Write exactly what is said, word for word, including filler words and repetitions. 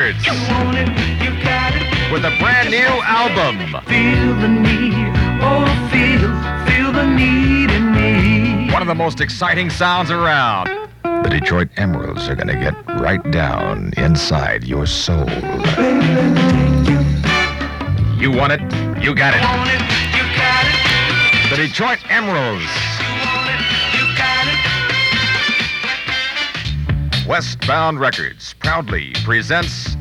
You want it, you got it. With a brand new album. Feel the need, oh feel, feel the need in me. One of the most exciting sounds around. The Detroit Emeralds are going to get right down inside your soul. You want it, you got it. You want it, you got it. The Detroit Emeralds. You want it, you got it. Westbound Records proudly presents